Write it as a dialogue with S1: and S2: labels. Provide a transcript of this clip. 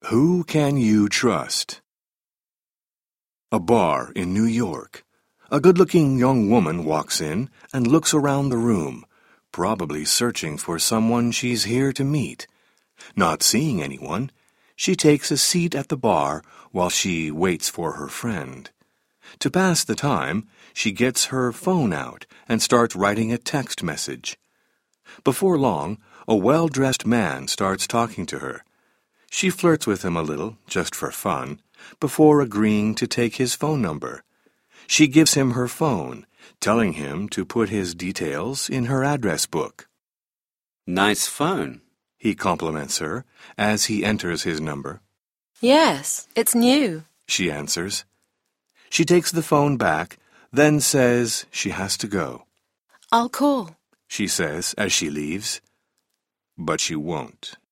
S1: Who can you trust? A bar in New York. A good-looking young woman walks in and looks around the room, probably searching for someone she's here to meet. Not seeing anyone, she takes a seat at the bar while she waits for her friend. To pass the time, she gets her phone out and starts writing a text message. Before long, a well-dressed man starts talking to her. She flirts with him a little, just for fun, before agreeing to take his phone number. She gives him her phone, telling him to put his details in her address book.
S2: Nice phone,
S1: he compliments her as he enters his number.
S3: Yes, it's new,
S1: she answers. She takes the phone back, then says she has to go.
S3: I'll call,
S1: she says as she leaves. But she won't.